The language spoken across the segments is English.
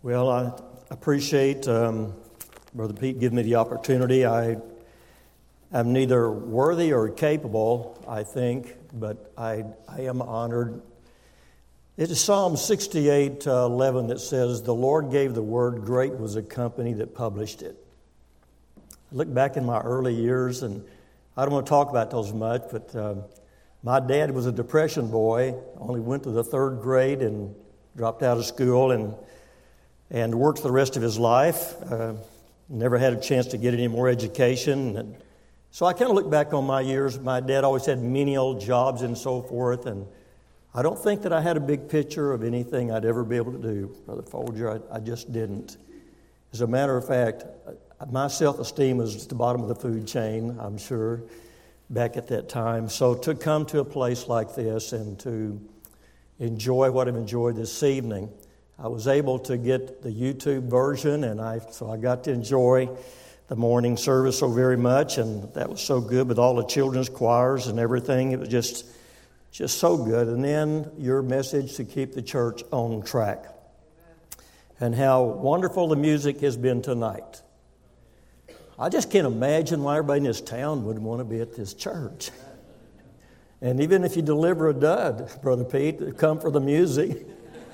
Well, I appreciate Brother Pete giving me the opportunity. I am neither worthy or capable, I think, but I am honored. It is Psalm 68:11 that says, "The Lord gave the word, great was the company that published it." I look back in my early years, and I don't want to talk about those much, but my dad was a Depression boy, only went to the third grade and dropped out of school and worked the rest of his life. Never had a chance to get any more education. And so I kind of look back on my years. My dad always had menial jobs and so forth, and I don't think that I had a big picture of anything I'd ever be able to do, Brother Folger. I just didn't. As a matter of fact, my self-esteem was at the bottom of the food chain, I'm sure, back at that time. So to come to a place like this and to enjoy what I've enjoyed this evening, I was able to get the YouTube version, so I got to enjoy the morning service so very much, and that was so good with all the children's choirs and everything. It was just so good. And then your message to keep the church on track. And how wonderful the music has been tonight. I just can't imagine why everybody in this town would want to be at this church. And even if you deliver a dud, Brother Pete, come for the music.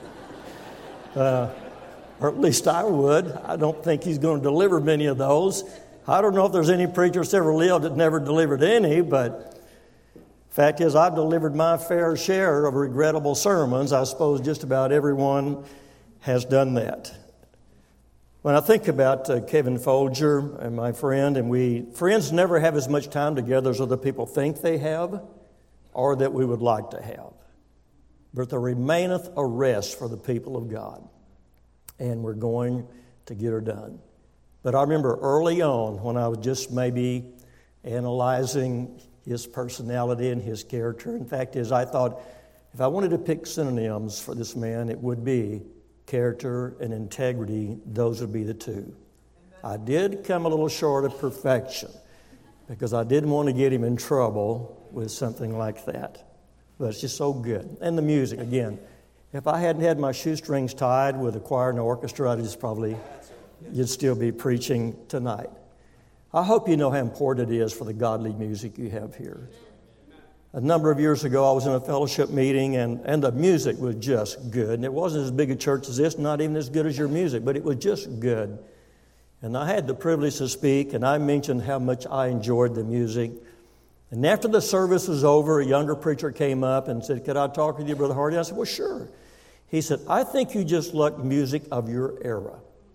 Or at least I would. I don't think he's going to deliver many of those. I don't know if there's any preacher that's ever lived that never delivered any, but fact is I've delivered my fair share of regrettable sermons. I suppose just about everyone has done that. When I think about Kevin Folger and my friend, and friends never have as much time together as other people think they have or that we would like to have. But there remaineth a rest for the people of God. And we're going to get her done. But I remember early on when I was just maybe analyzing his personality and his character. In fact, I thought if I wanted to pick synonyms for this man, it would be character and integrity. Those would be the two. I did come a little short of perfection because I didn't want to get him in trouble with something like that. But it's just so good. And the music, again, if I hadn't had my shoestrings tied with a choir and an orchestra, you'd still be preaching tonight. I hope you know how important it is for the godly music you have here. A number of years ago, I was in a fellowship meeting, and the music was just good. And it wasn't as big a church as this, not even as good as your music, but it was just good. And I had the privilege to speak, and I mentioned how much I enjoyed the music. And after the service was over, a younger preacher came up and said, "Could I talk with you, Brother Hardy?" I said, "Well, sure." He said, "I think you just like music of your era."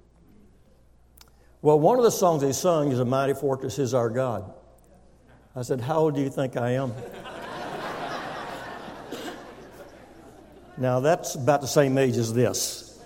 Well, one of the songs they sung is "A Mighty Fortress Is Our God." I said, "How old do you think I am?" Now, that's about the same age as this.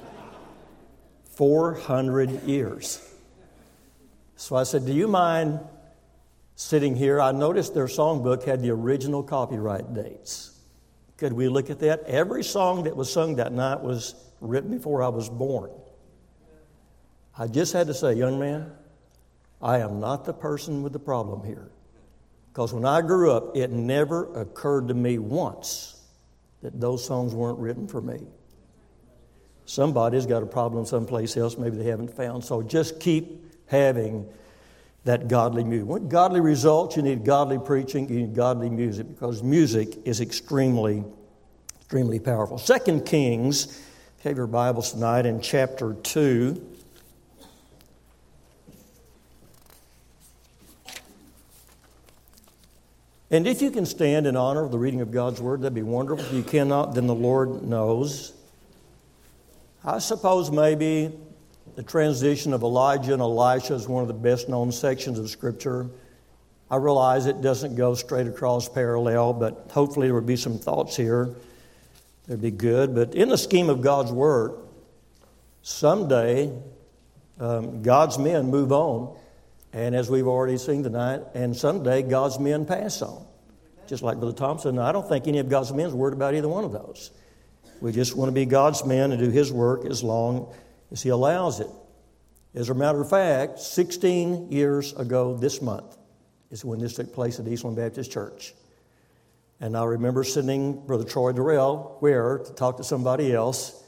400 years. So I said, "Do you mind sitting here?" I noticed their songbook had the original copyright dates. Could we look at that? Every song that was sung that night was written before I was born. I just had to say, "Young man, I am not the person with the problem here." Because when I grew up, it never occurred to me once that those songs weren't written for me. Somebody's got a problem someplace else, maybe they haven't found. So just keep having that godly music. What godly results? You need godly preaching, you need godly music, because music is extremely, extremely powerful. 2 Kings, have your Bibles tonight in chapter 2. And if you can stand in honor of the reading of God's Word, that'd be wonderful. If you cannot, then the Lord knows. I suppose maybe the transition of Elijah and Elisha is one of the best-known sections of Scripture. I realize it doesn't go straight across parallel, but hopefully there will be some thoughts here that'd be good. But in the scheme of God's Word, someday God's men move on, and as we've already seen tonight, and someday God's men pass on. Just like Brother Thompson, I don't think any of God's men is worried about either one of those. We just want to be God's men and do His work as long as He allows it. As a matter of fact, 16 years ago this month is when this took place at Eastland Baptist Church. And I remember sending Brother Troy Durrell to talk to somebody else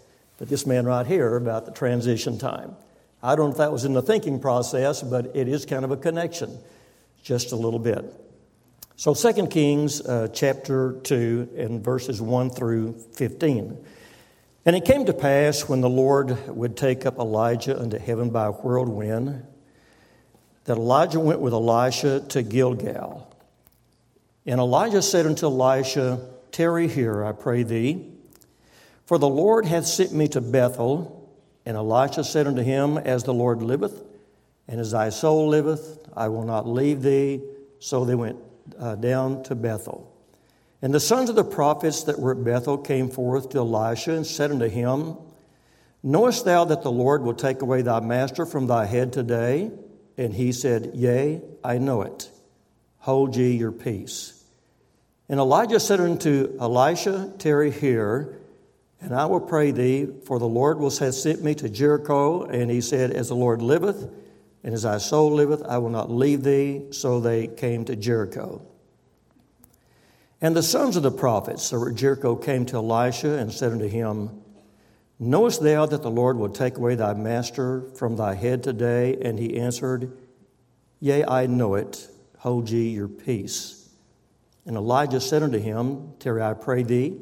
But this man right here about the transition time. I don't know if that was in the thinking process, but it is kind of a connection, just a little bit. So 2 Kings chapter 2 and verses 1 through 15. And it came to pass when the Lord would take up Elijah unto heaven by a whirlwind, that Elijah went with Elisha to Gilgal. And Elijah said unto Elisha, Tarry here, I pray thee, for the Lord hath sent me to Bethel. And Elisha said unto him, As the Lord liveth, and as thy soul liveth, I will not leave thee. So they went down to Bethel. And the sons of the prophets that were at Bethel came forth to Elisha and said unto him, Knowest thou that the Lord will take away thy master from thy head today? And he said, Yea, I know it. Hold ye your peace. And Elijah said unto Elisha, Tarry here, and I will pray thee, for the Lord hath sent me to Jericho. And he said, As the Lord liveth, and as thy soul liveth, I will not leave thee. So they came to Jericho. And the sons of the prophets that were at Jericho came to Elisha and said unto him, Knowest thou that the Lord will take away thy master from thy head today? And he answered, Yea, I know it. Hold ye your peace. And Elijah said unto him, Tarry, I pray thee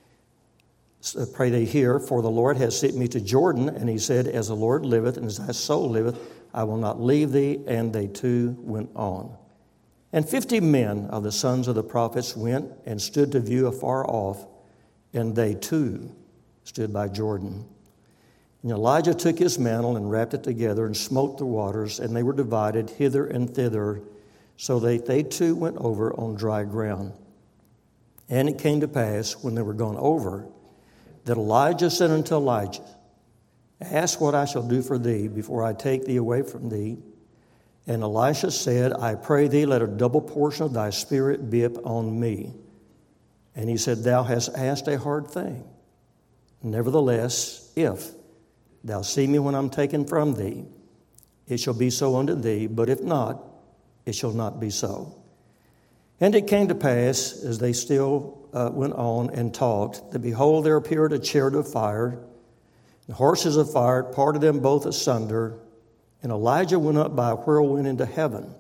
here, for the Lord has sent me to Jordan. And he said, As the Lord liveth, and as thy soul liveth, I will not leave thee. And they two went on. And 50 men of the sons of the prophets went and stood to view afar off, and they too stood by Jordan. And Elijah took his mantle and wrapped it together and smote the waters, and they were divided hither and thither, so that they too went over on dry ground. And it came to pass, when they were gone over, that Elijah said unto Elijah, Ask what I shall do for thee before I take thee away from thee. And Elisha said, I pray thee, let a double portion of thy spirit be upon me. And he said, Thou hast asked a hard thing. Nevertheless, if thou see me when I'm taken from thee, it shall be so unto thee, but if not, it shall not be so. And it came to pass, as they still went on and talked, that behold, there appeared a chariot of fire, and horses of fire, parted them both asunder. And Elijah went up by a whirlwind into heaven.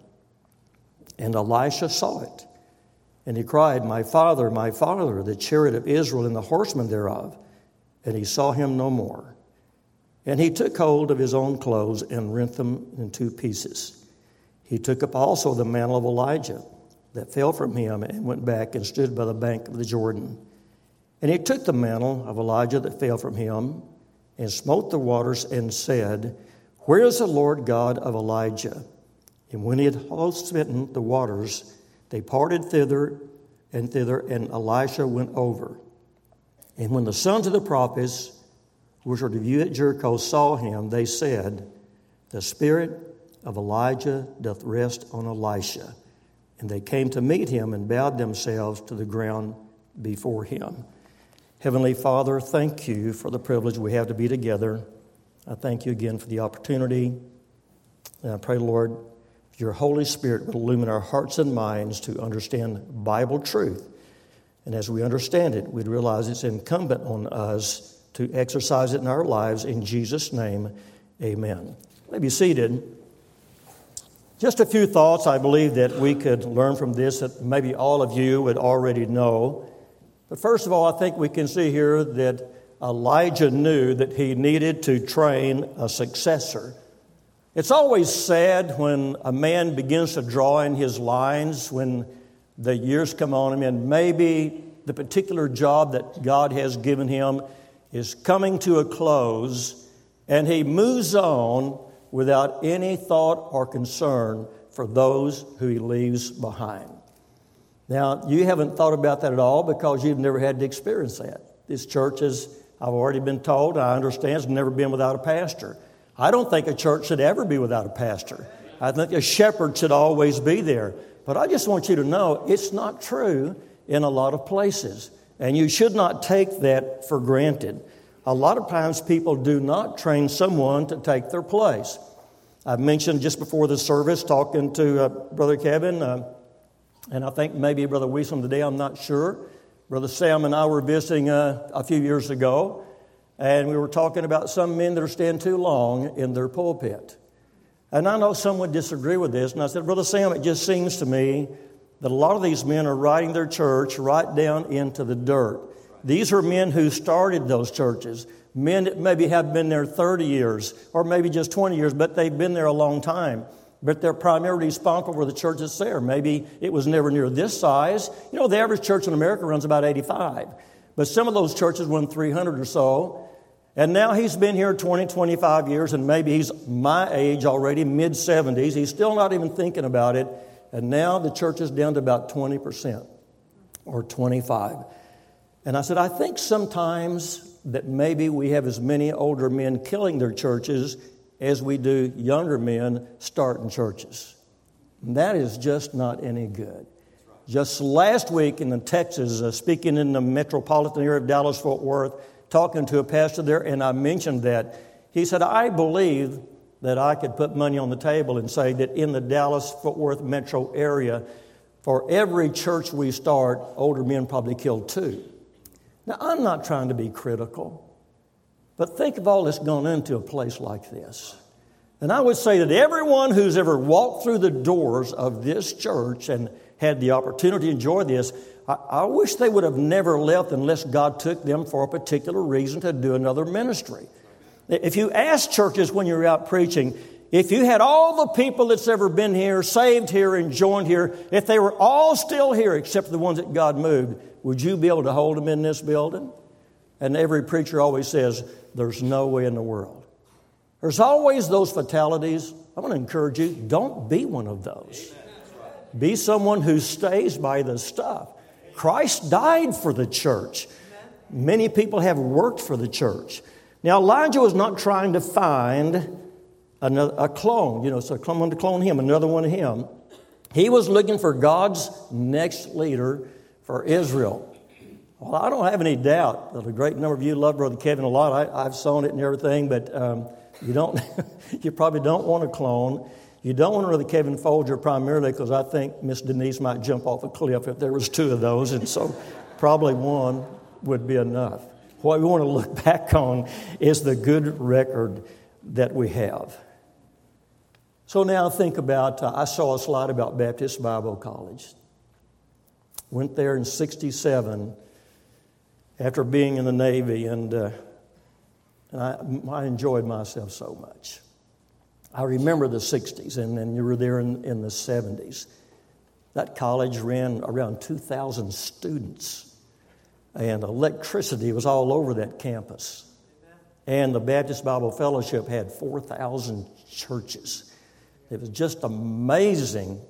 And Elisha saw it. And he cried, My father, the chariot of Israel and the horsemen thereof. And he saw him no more. And he took hold of his own clothes and rent them in two pieces. He took up also the mantle of Elijah that fell from him and went back and stood by the bank of the Jordan. And he took the mantle of Elijah that fell from him and smote the waters and said, Where is the Lord God of Elijah? And when he had smitten the waters, they parted thither, and Elisha went over. And when the sons of the prophets, which were to view at Jericho, saw him, they said, The spirit of Elijah doth rest on Elisha. And they came to meet him and bowed themselves to the ground before him. Heavenly Father, thank you for the privilege we have to be together. I thank you again for the opportunity. And I pray, Lord, your Holy Spirit will illumine our hearts and minds to understand Bible truth. And as we understand it, we'd realize it's incumbent on us to exercise it in our lives. In Jesus' name, amen. You may be seated. Just a few thoughts I believe that we could learn from this that maybe all of you would already know. But first of all, I think we can see here that Elijah knew that he needed to train a successor. It's always sad when a man begins to draw in his lines, when the years come on him, and maybe the particular job that God has given him is coming to a close, and he moves on without any thought or concern for those who he leaves behind. Now, you haven't thought about that at all because you've never had to experience that. This church is, I've already been told, I understand, has never been without a pastor. I don't think a church should ever be without a pastor. I think a shepherd should always be there. But I just want you to know it's not true in a lot of places. And you should not take that for granted. A lot of times people do not train someone to take their place. I mentioned just before the service talking to Brother Kevin, and I think maybe Brother Wiesel today, I'm not sure. Brother Sam and I were visiting a few years ago. and we were talking about some men that are staying too long in their pulpit. And I know some would disagree with this, and I said, Brother Sam, it just seems to me that a lot of these men are riding their church right down into the dirt. These are men who started those churches, men that maybe have been there 30 years or maybe just 20 years, but they've been there a long time. But they're primarily responsible for the church that's there. Maybe it was never near this size. You know, the average church in America runs about 85. But some of those churches run 300 or so. And now he's been here 20, 25 years, and maybe he's my age already, mid-70s. He's still not even thinking about it. And now the church is down to about 20% or 25%. And I said, I think sometimes that maybe we have as many older men killing their churches as we do younger men starting churches. And that is just not any good. Just last week in Texas, speaking in the metropolitan area of Dallas-Fort Worth, talking to a pastor there, and I mentioned that. He said, I believe that I could put money on the table and say that in the Dallas-Fort Worth metro area, for every church we start, older men probably kill 2. Now, I'm not trying to be critical, but think of all that's gone into a place like this. And I would say that everyone who's ever walked through the doors of this church and had the opportunity to enjoy this, I wish they would have never left unless God took them for a particular reason to do another ministry. If you ask churches when you're out preaching, if you had all the people that's ever been here, saved here, and joined here, if they were all still here except the ones that God moved, would you be able to hold them in this building? And every preacher always says, there's no way in the world. There's always those fatalities. I want to encourage you, don't be one of those. Be someone who stays by the stuff. Christ died for the church. Many people have worked for the church. Now, Elijah was not trying to find a clone, so someone to clone him, another one of him. He was looking for God's next leader for Israel. Well, I don't have any doubt that a great number of you love Brother Kevin a lot. I've sown it and everything, but you probably don't want a clone. You don't want Brother Kevin Folger primarily because I think Miss Denise might jump off a cliff if there was 2 of those, and so probably one would be enough. What we want to look back on is the good record that we have. So now think about, I saw a slide about Baptist Bible College. Went there in 1967 after being in the Navy, and I enjoyed myself so much. I remember the 60s, and then you were there in the 70s. That college ran around 2,000 students, and electricity was all over that campus. And the Baptist Bible Fellowship had 4,000 churches. It was just amazing.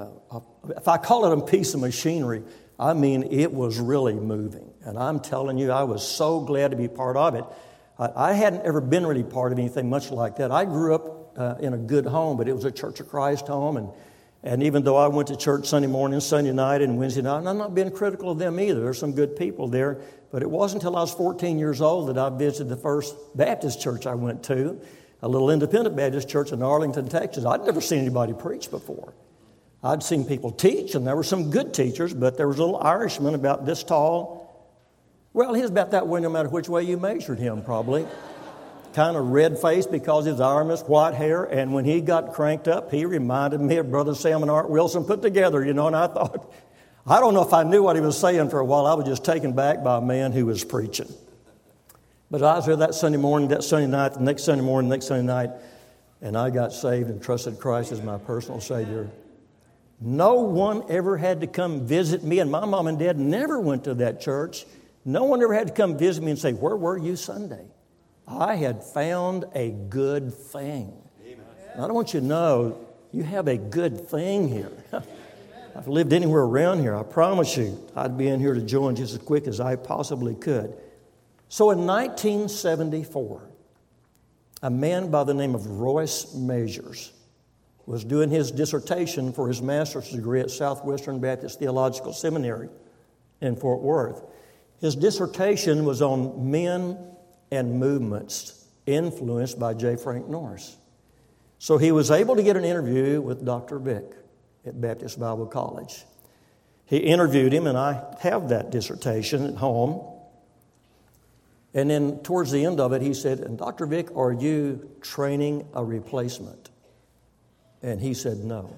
If I call it a piece of machinery, I mean it was really moving. And I'm telling you, I was so glad to be part of it. I hadn't ever been really part of anything much like that. I grew up in a good home, but it was a Church of Christ home. And even though I went to church Sunday morning, Sunday night, and Wednesday night, and I'm not being critical of them either. There's some good people there. But it wasn't until I was 14 years old that I visited the first Baptist church I went to, a little independent Baptist church in Arlington, Texas. I'd never seen anybody preach before. I'd seen people teach, and there were some good teachers, but there was a little Irishman about this tall. Well, he was about that way no matter which way you measured him, probably. Kind of red-faced because his Irish, white hair, and when he got cranked up, he reminded me of Brother Sam and Art Wilson put together, and I thought, I don't know if I knew what he was saying for a while. I was just taken back by a man who was preaching. But I was there that Sunday morning, that Sunday night, the next Sunday morning, the next Sunday night, and I got saved and trusted Christ as my personal Savior. No one ever had to come visit me, and my mom and dad never went to that church. No one ever had to come visit me and say, where were you Sunday? I had found a good thing. I don't want you to know you have a good thing here. If I lived anywhere around here, I promise you, I'd be in here to join just as quick as I possibly could. So in 1974, a man by the name of Royce Measures was doing his dissertation for his master's degree at Southwestern Baptist Theological Seminary in Fort Worth. His dissertation was on men and movements influenced by J. Frank Norris. So he was able to get an interview with Dr. Vick at Baptist Bible College. He interviewed him, and I have that dissertation at home. And then towards the end of it, he said, and Dr. Vic, are you training a replacement? And he said, no.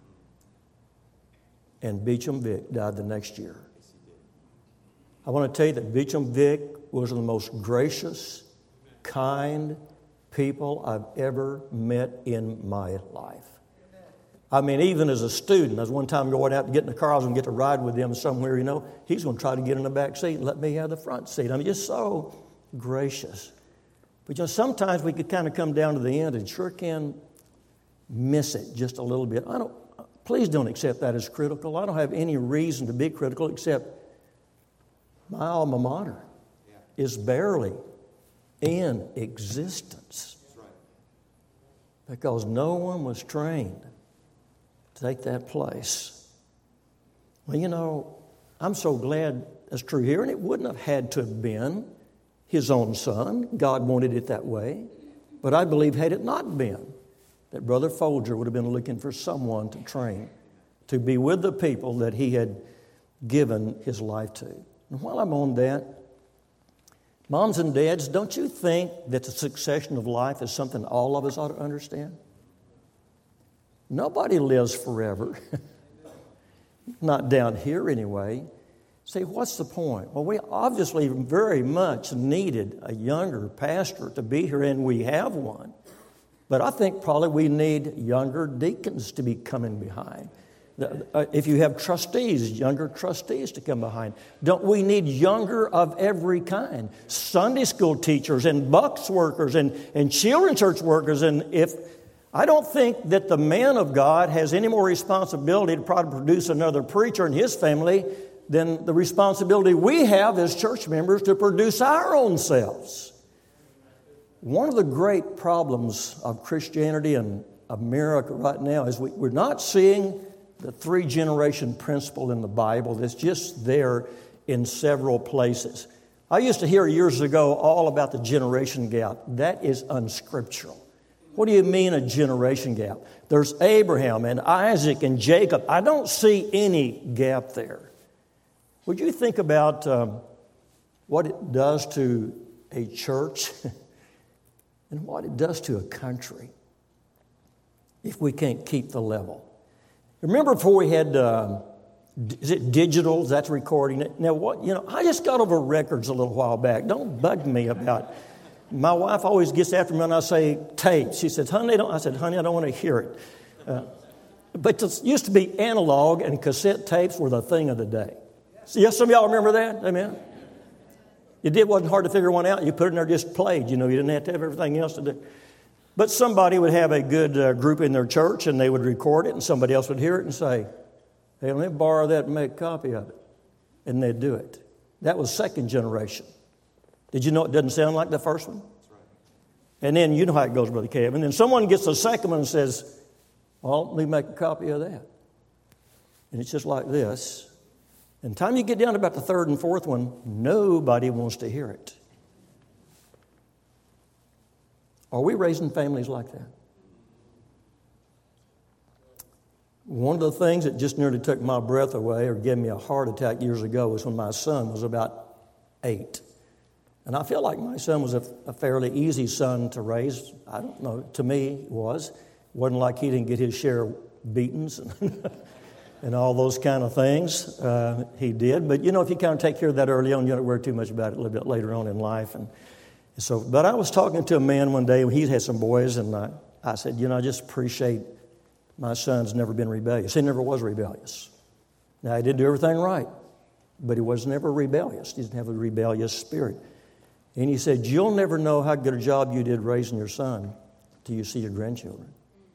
And Beecham Vic died the next year. I want to tell you that Beecham Vic was one of the most gracious, kind people I've ever met in my life. I mean, even as a student, I was one time going out to get in the car, I was going to get to ride with him somewhere, he's going to try to get in the back seat and let me have the front seat. I mean, just so gracious. But sometimes we could kind of come down to the end and sure can miss it just a little bit. Please don't accept that as critical. I don't have any reason to be critical except my alma mater is barely in existence because no one was trained to take that place. Well, I'm so glad that's true here, and it wouldn't have had to have been his own son. God wanted it that way. But I believe had it not been, that Brother Folger would have been looking for someone to train, to be with the people that he had given his life to. And while I'm on that, moms and dads, don't you think that the succession of life is something all of us ought to understand? Nobody lives forever. Not down here anyway. Say, what's the point? Well, we obviously very much needed a younger pastor to be here, and we have one. But I think probably we need younger deacons to be coming behind. If you have trustees, younger trustees to come behind. Don't we need younger of every kind? Sunday school teachers and Bucks workers and children's church workers. And I don't think that the man of God has any more responsibility to probably produce another preacher in his family than the responsibility we have as church members to produce our own selves. One of the great problems of Christianity in America right now is we're not seeing the three-generation principle in the Bible that's just there in several places. I used to hear years ago all about the generation gap. That is unscriptural. What do you mean a generation gap? There's Abraham and Isaac and Jacob. I don't see any gap there. Would you think about what it does to a church and what it does to a country if we can't keep the level? Remember before we had, is it digital? That's recording it. Now, I just got over records a little while back. Don't bug me about. My wife always gets after me when I say tape. She says, honey, I said, honey, I don't want to hear it. But it used to be analog, and cassette tapes were the thing of the day. So, yes, some of y'all remember that? Amen? It wasn't hard to figure one out. You put it in there, just played. You didn't have to have everything else to do. But somebody would have a good group in their church, and they would record it, and somebody else would hear it and say, hey, let me borrow that and make a copy of it. And they'd do it. That was second generation. Did you know it doesn't sound like the first one? That's right. And then you know how it goes, Brother Kevin. And then someone gets the second one and says, well, let me make a copy of that. And it's just like this. And the time you get down to about the third and fourth one, nobody wants to hear it. Are we raising families like that? One of the things that just nearly took my breath away or gave me a heart attack years ago was when my son was about 8. And I feel like my son was a fairly easy son to raise. I don't know. To me, it was. It wasn't like he didn't get his share of beatings and all those kind of things. He did. But, if you kind of take care of that early on, you don't worry too much about it a little bit later on in life. But I was talking to a man one day, he had some boys, and I said, I just appreciate my son's never been rebellious. He never was rebellious. Now, he didn't do everything right, but he was never rebellious. He didn't have a rebellious spirit. And he said, you'll never know how good a job you did raising your son till you see your grandchildren.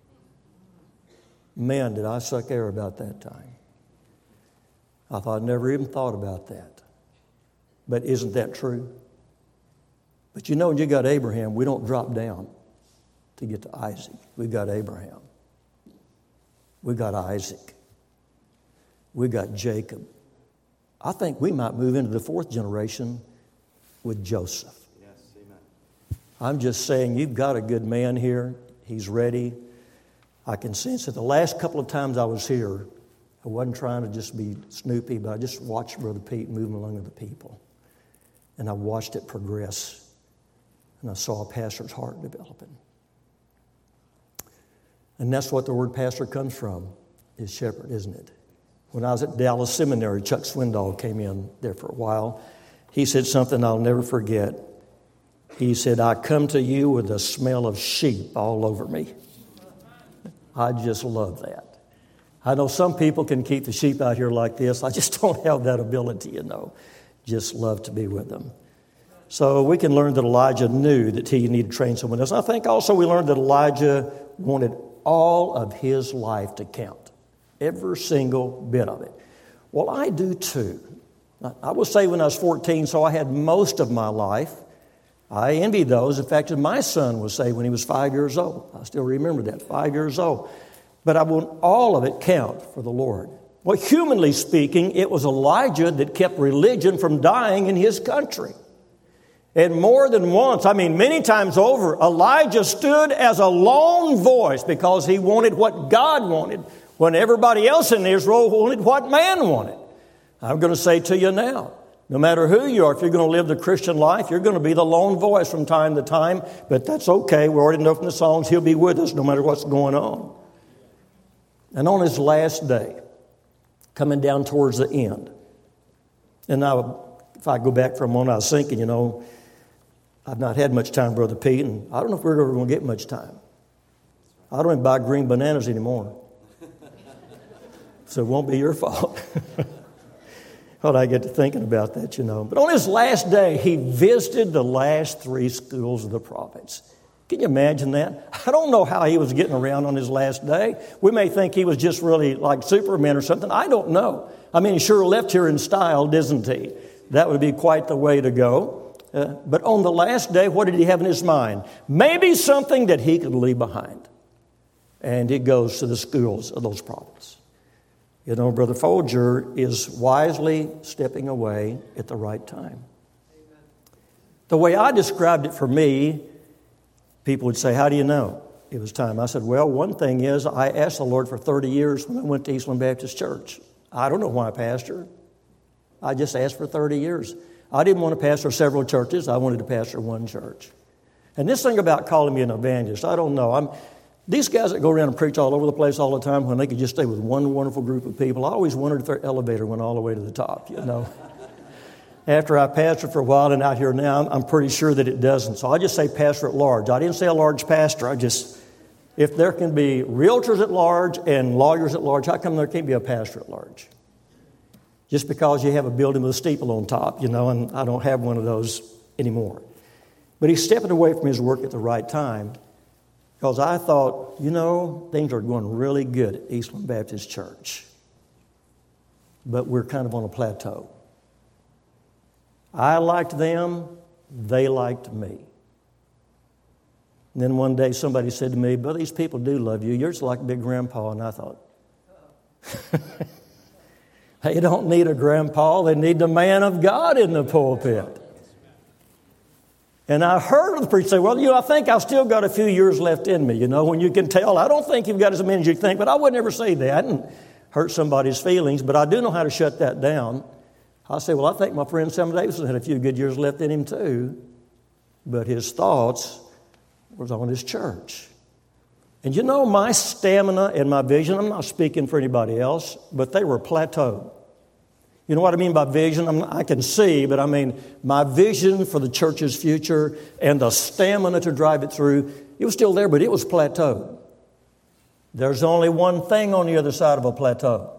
Man, did I suck air about that time. I thought I never even thought about that. But isn't that true? But when you got Abraham, we don't drop down to get to Isaac. We got Abraham. We got Isaac. We got Jacob. I think we might move into the fourth generation with Joseph. Yes, amen. I'm just saying, you've got a good man here. He's ready. I can sense it. The last couple of times I was here, I wasn't trying to just be snoopy, but I just watched Brother Pete move along with the people. And I watched it progress. And I saw a pastor's heart developing. And that's what the word pastor comes from, is shepherd, isn't it? When I was at Dallas Seminary, Chuck Swindoll came in there for a while. He said something I'll never forget. He said, I come to you with the smell of sheep all over me. I just love that. I know some people can keep the sheep out here like this. I just don't have that ability, Just love to be with them. So we can learn that Elijah knew that he needed to train someone else. I think also we learned that Elijah wanted all of his life to count. Every single bit of it. Well, I do too. I will say when I was 14, so I had most of my life. I envied those. In fact, my son was saved when he was 5 years old. I still remember that, 5 years old. But I want all of it count for the Lord. Well, humanly speaking, it was Elijah that kept religion from dying in his country. And more than once, many times over, Elijah stood as a lone voice because he wanted what God wanted when everybody else in Israel wanted what man wanted. I'm going to say to you now, no matter who you are, if you're going to live the Christian life, you're going to be the lone voice from time to time, but that's okay. We already know from the songs He'll be with us no matter what's going on. And on his last day, coming down towards the end, and now if I go back for a moment, I was thinking, I've not had much time, Brother Pete, and I don't know if we're ever going to get much time. I don't even buy green bananas anymore. So it won't be your fault. Well, I get to thinking about that, But on his last day, he visited the last 3 schools of the prophets. Can you imagine that? I don't know how he was getting around on his last day. We may think he was just really like Superman or something. I don't know. He sure left here in style, doesn't he? That would be quite the way to go. But on the last day, what did he have in his mind? Maybe something that he could leave behind. And he goes to the schools of those prophets. Brother Folger is wisely stepping away at the right time. The way I described it for me, people would say, how do you know it was time? I said, well, one thing is I asked the Lord for 30 years when I went to Eastland Baptist Church. I don't know why I pastored. I just asked for 30 years. I didn't want to pastor several churches. I wanted to pastor one church. And this thing about calling me an evangelist, I don't know. These guys that go around and preach all over the place all the time when they could just stay with one wonderful group of people, I always wondered if their elevator went all the way to the top, After I pastored for a while and out here now, I'm pretty sure that it doesn't. So I just say pastor at large. I didn't say a large pastor. If there can be realtors at large and lawyers at large, how come there can't be a pastor at large? Just because you have a building with a steeple on top, and I don't have one of those anymore. But he's stepping away from his work at the right time because I thought, things are going really good at Eastland Baptist Church. But we're kind of on a plateau. I liked them, they liked me. And then one day somebody said to me, but these people do love you. You're just like Big Grandpa. And I thought, they don't need a grandpa. They need the man of God in the pulpit. And I heard the preacher say, well, I think I've still got a few years left in me. When you can tell, I don't think you've got as many as you think, but I would never say that and hurt somebody's feelings. But I do know how to shut that down. I say, well, I think my friend Sam Davidson had a few good years left in him too. But his thoughts was on his church. And my stamina and my vision, I'm not speaking for anybody else, but they were plateaued. You know what I mean by vision? I can see, but my vision for the church's future and the stamina to drive it through, it was still there, but it was plateaued. There's only one thing on the other side of a plateau.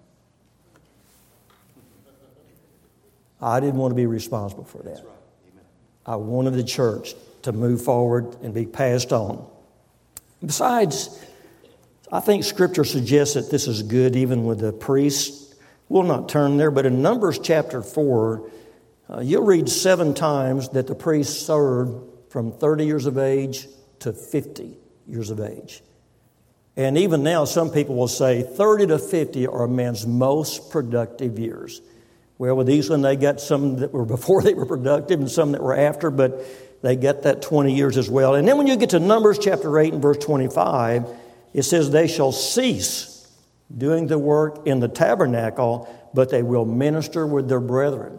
I didn't want to be responsible for that. That's right. Amen. I wanted the church to move forward and be passed on. Besides, I think Scripture suggests that this is good even with the priests. We'll not turn there, but in Numbers chapter 4, you'll read 7 times that the priests served from 30 years of age to 50 years of age. And even now, some people will say 30 to 50 are a man's most productive years. Well, with Eastland, they got some that were before they were productive and some that were after, but they got that 20 years as well. And then when you get to Numbers chapter 8 and verse 25, it says, they shall cease doing the work in the tabernacle, but they will minister with their brethren.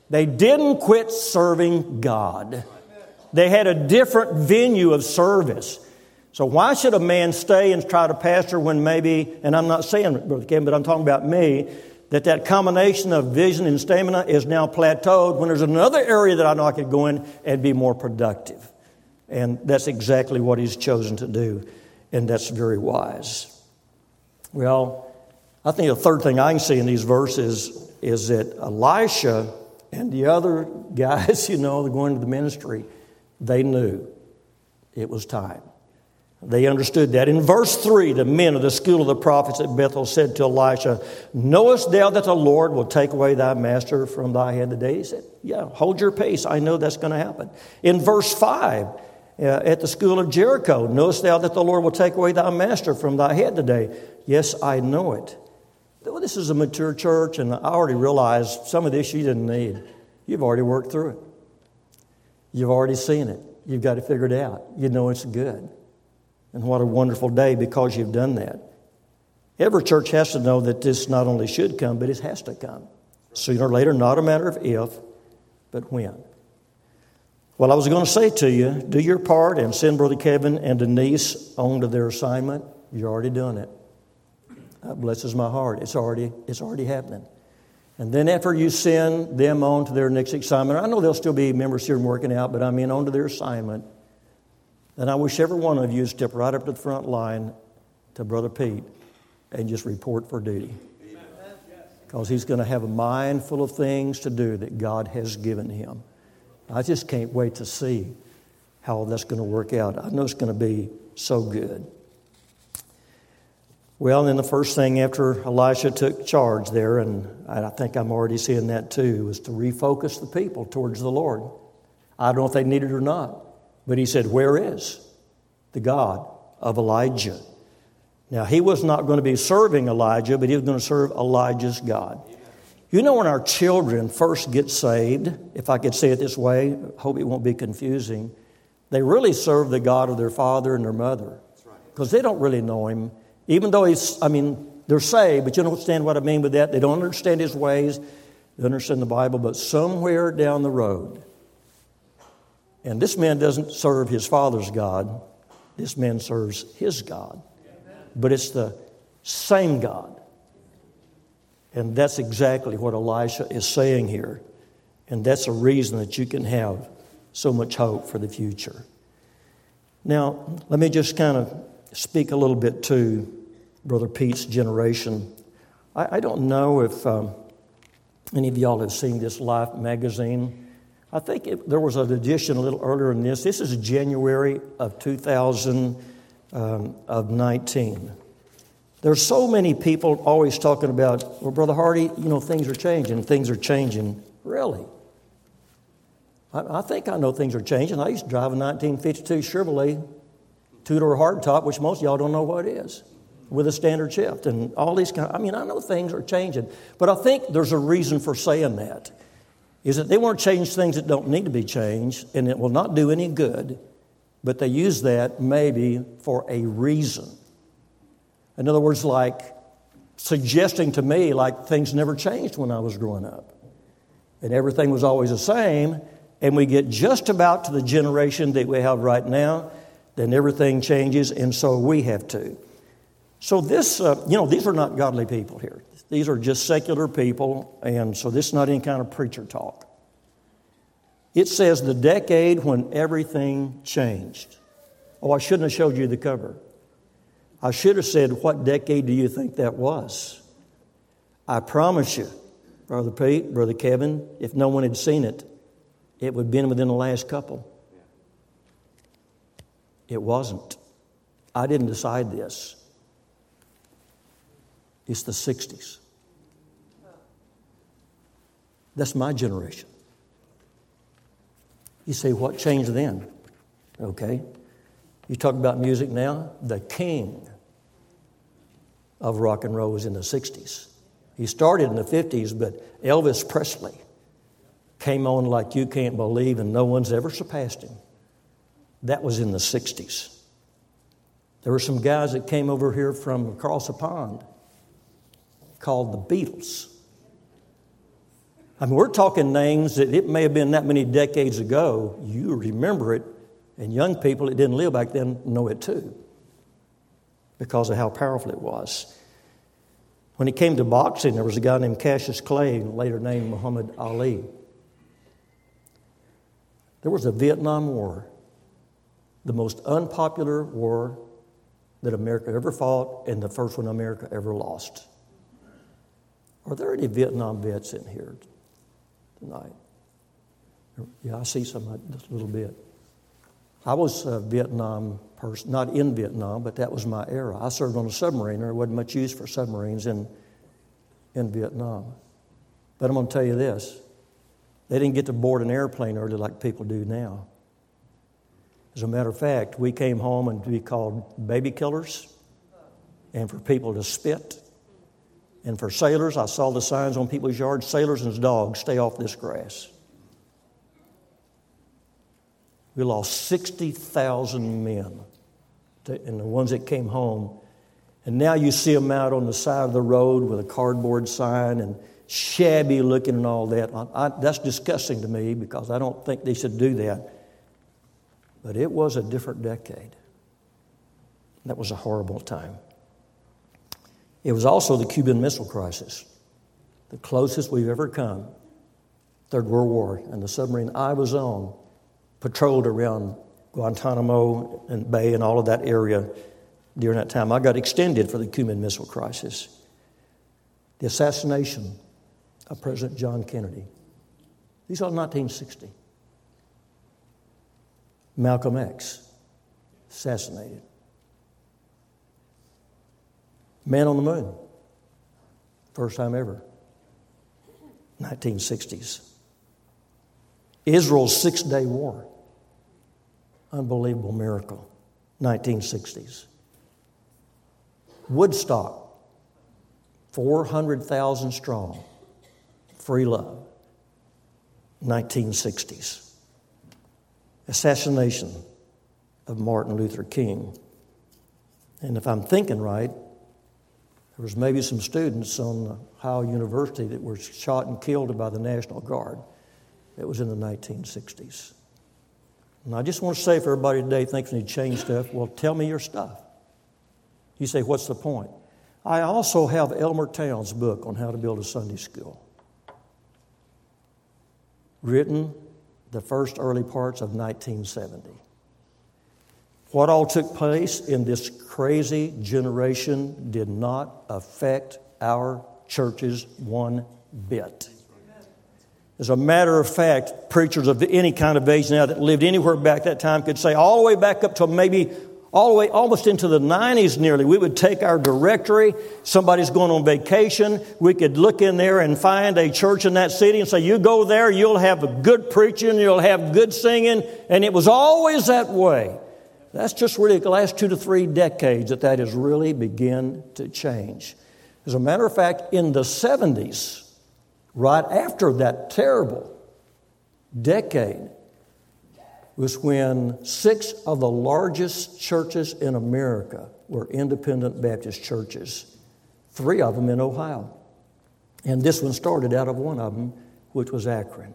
They didn't quit serving God. They had a different venue of service. So why should a man stay and try to pastor when maybe, and I'm not saying, Brother Kevin, but I'm talking about me, that combination of vision and stamina is now plateaued when there's another area that I know I could go in and be more productive. And that's exactly what he's chosen to do. And that's very wise. Well, I think the third thing I can see in these verses is that Elisha and the other guys, they're going to the ministry, they knew it was time. They understood that. In verse 3, the men of the school of the prophets at Bethel said to Elisha, knowest thou that the Lord will take away thy master from thy head today? He said, yeah, hold your peace. I know that's going to happen. In verse 5, at the school of Jericho, knowest thou that the Lord will take away thy master from thy head today? Yes, I know it. Well, this is a mature church, and I already realized some of this you didn't need. You've already worked through it. You've already seen it. You've got to figure it out. You know it's good. And what a wonderful day because you've done that. Every church has to know that this not only should come, but it has to come. Sooner or later, not a matter of if, but when. Well, I was going to say to you, do your part and send Brother Kevin and Denise on to their assignment. You're already doing it. That blesses my heart. It's already happening. And then after you send them on to their next assignment, I know there'll still be members here working out, but on to their assignment. And I wish every one of you would step right up to the front line to Brother Pete and just report for duty. Because he's going to have a mind full of things to do that God has given him. I just can't wait to see how that's going to work out. I know it's going to be so good. Well, then the first thing after Elisha took charge there, and I think I'm already seeing that too, was to refocus the people towards the Lord. I don't know if they need it or not. But he said, where is the God of Elijah? Now, he was not going to be serving Elijah, but he was going to serve Elijah's God. When our children first get saved, if I could say it this way, hope it won't be confusing, they really serve the God of their father and their mother. Because they don't really know him. Even though they're saved, but you understand what I mean with that? They don't understand his ways. They understand the Bible, but somewhere down the road, and this man doesn't serve his father's God. This man serves his God. But it's the same God. And that's exactly what Elisha is saying here. And that's a reason that you can have so much hope for the future. Now, let me just kind of speak a little bit to Brother Pete's generation. I don't know if any of y'all have seen this Life magazine. I think there was an edition a little earlier than this. This is January of 2019. There's so many people always talking about, well, Brother Hardy, things are changing. Things are changing. Really? I think I know things are changing. I used to drive a 1952 Chevrolet two-door hardtop, which most of y'all don't know what it is, with a standard shift and all these I know things are changing. But I think there's a reason for saying that. Is that they want to change things that don't need to be changed, and it will not do any good, but they use that maybe for a reason. In other words, like suggesting to me like things never changed when I was growing up. And everything was always the same, and we get just about to the generation that we have right now, then everything changes, and so we have to. So this, these are not godly people here. These are just secular people, and so this is not any kind of preacher talk. It says the decade when everything changed. Oh, I shouldn't have showed you the cover. I should have said, what decade do you think that was? I promise you, Brother Pete, Brother Kevin, if no one had seen it, it would have been within the last couple. It wasn't. I didn't decide this. It's the 60s. That's my generation. You say, what changed then? Okay. You talk about music now. The king of rock and roll was in the 60s. He started in the 50s, but Elvis Presley came on like you can't believe, and no one's ever surpassed him. That was in the 60s. There were some guys that came over here from across the pond called the Beatles. I mean, we're talking names that it may have been that many decades ago. You remember it, and young people that didn't live back then know it too because of how powerful it was. When it came to boxing, there was a guy named Cassius Clay, later named Muhammad Ali. There was a Vietnam War, the most unpopular war that America ever fought and the first one America ever lost. Are there any Vietnam vets in here tonight? Yeah, I see some, just a little bit. I was a Vietnam person, not in Vietnam, but that was my era. I served on a submarine. There wasn't much use for submarines in Vietnam. But I'm going to tell you this. They didn't get to board an airplane early like people do now. As a matter of fact, we came home and we called baby killers and for people to spit. And for sailors, I saw the signs on people's yards, sailors and dogs, stay off this grass. We lost 60,000 men, and the ones that came home. And now you see them out on the side of the road with a cardboard sign and shabby looking and all that. That's disgusting to me because I don't think they should do that. But it was a different decade. That was a horrible time. It was also the Cuban Missile Crisis, the closest we've ever come. Third World War, and the submarine I was on patrolled around Guantanamo and Bay and all of that area during that time. I got extended for the Cuban Missile Crisis. The assassination of President John Kennedy. These are 1960. Malcolm X, assassinated. Man on the moon, first time ever, 1960s. Israel's Six-Day War, unbelievable miracle, 1960s. Woodstock, 400,000 strong, free love, 1960s. Assassination of Martin Luther King. And if I'm thinking right, there was maybe some students on Ohio University that were shot and killed by the National Guard. It was in the 1960s. And I just want to say for everybody today thinks they change stuff, well, tell me your stuff. You say, what's the point? I also have Elmer Towns' book on how to build a Sunday school. Written the first early parts of 1970. What all took place in this crazy generation did not affect our churches one bit. As a matter of fact, preachers of any kind of age now that lived anywhere back that time could say all the way back up to maybe all the way almost into the 90s nearly, we would take our directory, somebody's going on vacation, we could look in there and find a church in that city and say, you go there, you'll have good preaching, you'll have good singing, and it was always that way. That's just really the last 2 to 3 decades that has really begun to change. As a matter of fact, in the 70s, right after that terrible decade, was when 6 of the largest churches in America were independent Baptist churches, 3 of them in Ohio. And this one started out of one of them, which was Akron.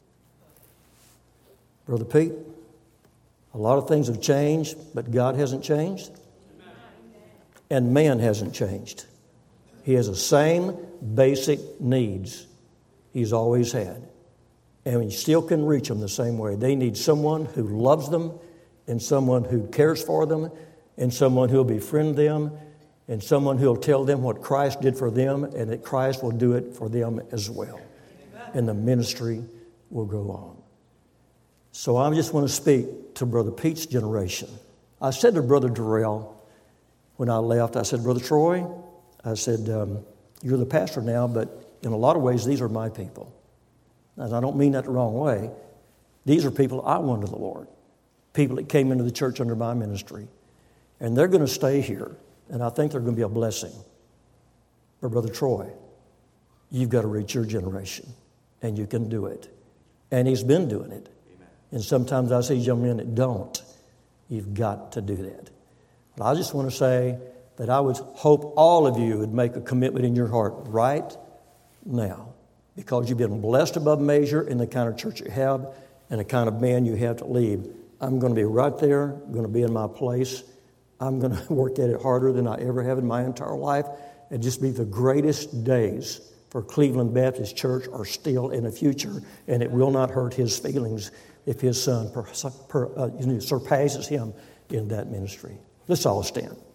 Brother Pete, a lot of things have changed, but God hasn't changed, and man hasn't changed. He has the same basic needs he's always had. And you still can reach them the same way. They need someone who loves them, and someone who cares for them, and someone who will befriend them, and someone who will tell them what Christ did for them, and that Christ will do it for them as well. And the ministry will go on. So I just want to speak to Brother Pete's generation. I said to Brother Darrell when I left, I said, Brother Troy, I said, you're the pastor now, but in a lot of ways, these are my people. And I don't mean that the wrong way. These are people I won to the Lord. People that came into the church under my ministry. And they're going to stay here. And I think they're going to be a blessing. But Brother Troy, you've got to reach your generation. And you can do it. And he's been doing it. Amen. And sometimes I see young men that don't. You've got to do that. But I just want to say that I would hope all of you would make a commitment in your heart right now because you've been blessed above measure in the kind of church you have and the kind of man you have to lead. I'm going to be right there. I'm going to be in my place. I'm going to work at it harder than I ever have in my entire life. And just be the greatest days for Cleveland Baptist Church are still in the future. And it will not hurt his feelings if his son surpasses him in that ministry. Let's all stand.